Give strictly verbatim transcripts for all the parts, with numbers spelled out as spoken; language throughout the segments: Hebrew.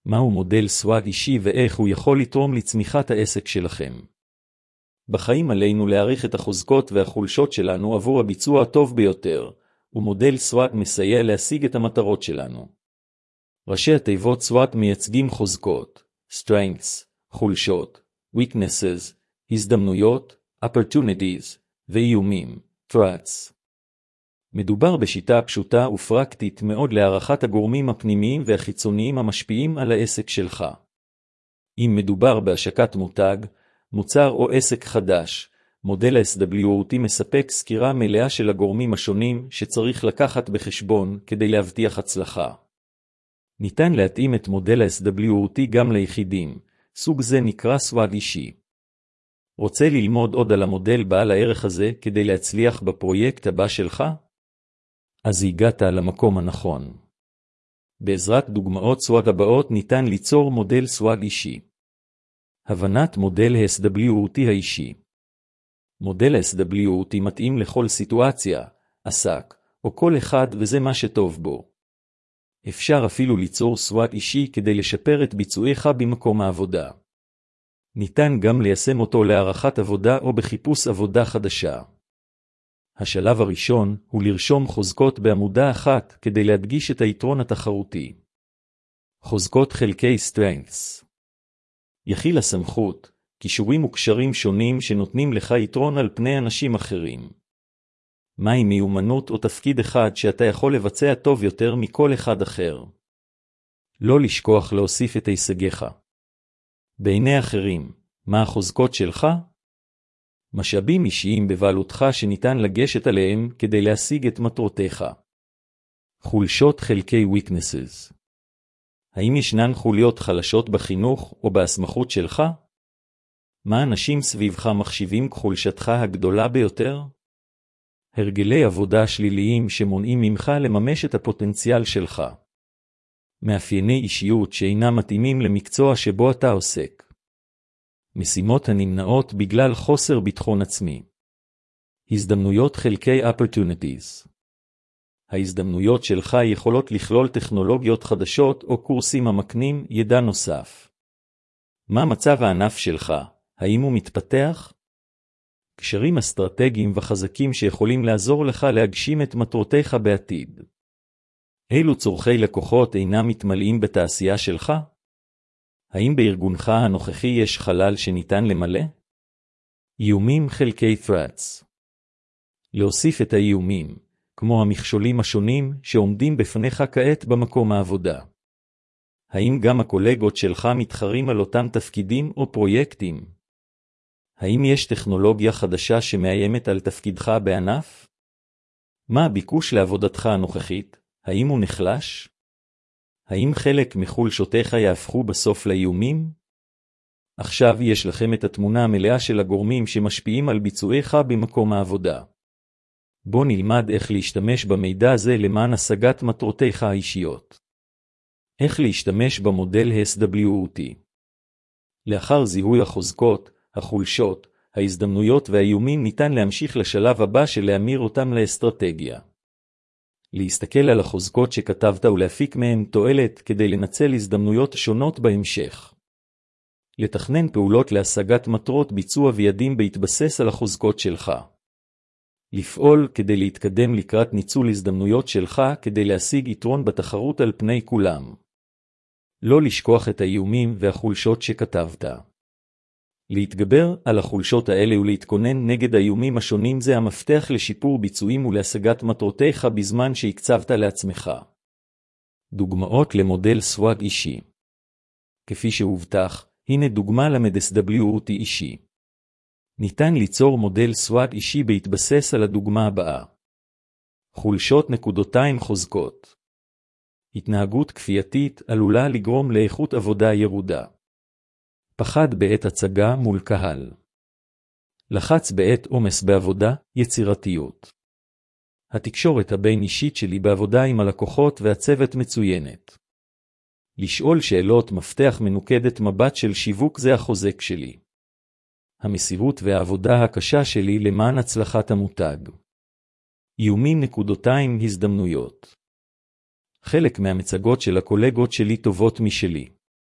מהו מודל סוואט אישי ואיך הוא יכול לתרום לצמיחת העסק שלכם? בחיים עלינו להעריך את החוזקות והחולשות שלנו עבור הביצוע הטוב ביותר, ומודל סוואט מסייע להשיג את המטרות שלנו. ראשי התיבות סוואט מייצגים חוזקות, strengths, חולשות, weaknesses, הזדמנויות, opportunities, ואיומים, threats. מדובר בשיטה פשוטה ופרקטית מאוד להערכת הגורמים הפנימיים והחיצוניים המשפיעים על העסק שלך. אם מדובר בהשקת מותג, מוצר או עסק חדש, מודל ה-אס דאבליו או טי מספק סקירה מלאה של הגורמים השונים שצריך לקחת בחשבון כדי להבטיח הצלחה. ניתן להתאים את מודל ה-אס דאבליו או טי גם ליחידים, סוג זה נקרא סוואט אישי. רוצה ללמוד עוד על המודל בעל הערך הזה כדי להצליח בפרויקט הבא שלך? אז הגעת למקום הנכון. בעזרת דוגמאות סוואט הבאות ניתן ליצור מודל סוואט אישי. הבנת מודל ה-אס דאבליו או טי האישי. מודל ה-אס דאבליו או טי מתאים לכל סיטואציה, עסק, או כל אחד וזה מה שטוב בו. אפשר אפילו ליצור סוואט אישי כדי לשפר את ביצועיך במקום העבודה. ניתן גם ליישם אותו להערכת עבודה או בחיפוש עבודה חדשה. השלב הראשון הוא לרשום חוזקות בעמודה אחת כדי להדגיש את היתרון התחרותי. חוזקות חלקי strengths. יכיל הסמכות, כישורים וקשרים שונים שנותנים לך יתרון על פני אנשים אחרים. מהי מיומנות או תפקיד אחד שאתה יכול לבצע טוב יותר מכל אחד אחר? לא לשכוח להוסיף את הישגיך. בעיני אחרים, מה החוזקות שלך? משאבים אישיים בבעלותך שניתן לגשת עליהם כדי להשיג את מטרותיך. חולשות חלקי weaknesses. האם ישנן חוליות חלשות בחינוך או בהסמכות שלך? מה אנשים סביבך מחשיבים כחולשתך הגדולה ביותר? הרגלי עבודה שליליים שמונעים ממך לממש את הפוטנציאל שלך. מאפייני אישיות שאינם מתאימים למקצוע שבו אתה עוסק. משימות הנמנעות בגלל חוסר ביטחון עצמי. הזדמנויות חלקי opportunities. ההזדמנויות שלך יכולות לכלול טכנולוגיות חדשות או קורסים המקנים ידע נוסף. מה מצב הענף שלך? האם הוא מתפתח? קשרים אסטרטגיים וחזקים שיכולים לעזור לך להגשים את מטרותיך בעתיד. אילו צורכי לקוחות אינם מתמלאים בתעשייה שלך? האם בארגונך הנוכחי יש חלל שניתן למלא? איומים חלקי threats. להוסיף את האיומים, כמו המכשולים השונים שעומדים בפניך כעת במקום העבודה. האם גם הקולגות שלך מתחרים על אותם תפקידים או פרויקטים? האם יש טכנולוגיה חדשה שמאיימת על תפקידך בענף? מה הביקוש לעבודתך הנוכחית? האם הוא נחלש? האם חלק מחולשותיך יהפכו בסוף לאיומים? עכשיו יש לכם את התמונה המלאה של הגורמים שמשפיעים על ביצועיך במקום העבודה. בוא נלמד איך להשתמש במידע הזה למען השגת מטרותיך האישיות. איך להשתמש במודל ה-אס דאבליו או טי. לאחר זיהוי החוזקות, החולשות, ההזדמנויות והאיומים ניתן להמשיך לשלב הבא של להמיר אותם לאסטרטגיה. להסתכל על החוזקות שכתבת ולהפיק מהם תועלת כדי לנצל הזדמנויות שונות בהמשך. לתכנן פעולות להשגת מטרות ביצוע ויעדים בהתבסס על החוזקות שלך. לפעול כדי להתקדם לקראת ניצול הזדמנויות שלך כדי להשיג יתרון בתחרות על פני כולם. לא לשכוח את האיומים והחולשות שכתבת. להתגבר על החולשות האלה ולהתכונן נגד האיומים השונים זה המפתח לשיפור ביצועים ולהשגת מטרותיך בזמן שהקצבת לעצמך. דוגמאות למודל סוואט אישי. כפי שהובטח, הנה דוגמה ל-אס דאבליו או טי אישי. ניתן ליצור מודל סוואט אישי בהתבסס על הדוגמה הבאה. חולשות נקודותיים חוזקות. התנהגות כפייתית עלולה לגרום לאיכות עבודה ירודה. פחד בעת הצגה מול קהל. לחץ בעת עומס בעבודה, יצירתיות. התקשורת הבין אישית שלי בעבודה עם הלקוחות והצוות מצוינת. לשאול שאלות מפתח מנוקדת מבט של שיווק זה החוזק שלי. המסירות והעבודה הקשה שלי למען הצלחת המותג. איומים נקודותיים הזדמנויות. חלק מהמצגות של הקולגות שלי טובות משלי.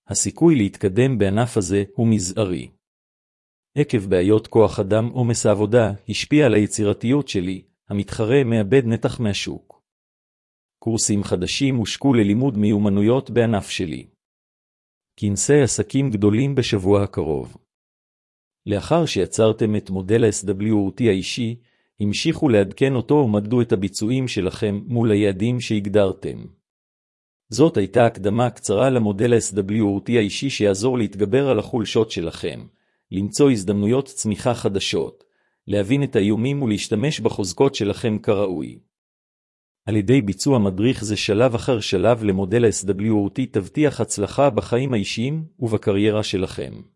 הסיכוי להתקדם בענף הזה הוא מזערי. עקב בעיות כוח אדם עומס העבודה השפיע על היצירתיות שלי, המתחרה מאבד נתח מהשוק. קורסים חדשים הושקו ללימוד מיומנויות בענף שלי. כנסי עסקים גדולים בשבוע הקרוב. לאחר שיצרתם את מודל ה-אס דאבליו או טי האישי, המשיכו לעדכן אותו ומדדו את הביצועים שלכם מול היעדים שהגדרתם. זאת הייתה הקדמה קצרה למודל ה-אס דאבליו או טי האישי שיעזור להתגבר על החולשות שלכם, למצוא הזדמנויות צמיחה חדשות, להבין את האיומים ולהשתמש בחוזקות שלכם כראוי. על ידי ביצוע מדריך זה שלב אחר שלב למודל ה-אס דאבליו או טי תבטיח הצלחה בחיים האישיים ובקריירה שלכם.